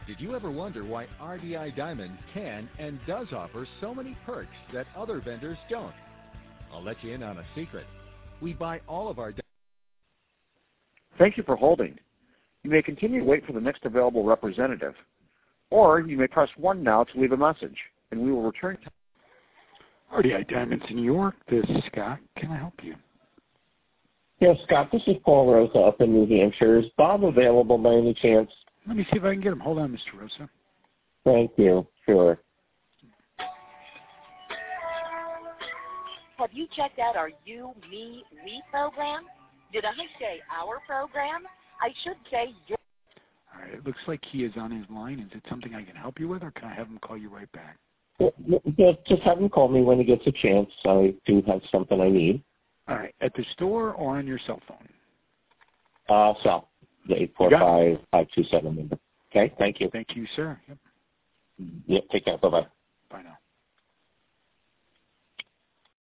Did you ever wonder why RDI Diamond can and does offer so many perks that other vendors don't? I'll let you in on a secret. We buy all of our... Thank you for holding. You may continue to wait for the next available representative, or you may press 1 now to leave a message, and we will return... RDI Diamonds in New York, this is Scott. Can I help you? Yes, Scott, this is Paul Rosa up in New Hampshire. Is Bob available by any chance? Let me see if I can get him. Hold on, Mr. Rosa. Thank you. Sure. Have you checked out our You, Me, We program? Did I say our program? I should say your. All right, it looks like he is on his line. Is it something I can help you with, or can I have him call you right back? Yeah, just have him call me when he gets a chance. I do have something I need. All right, at the store or on your cell phone? Cell. The 845-527 number. Okay, thank you. Thank you, sir. Yep. Yep, take care. Bye-bye.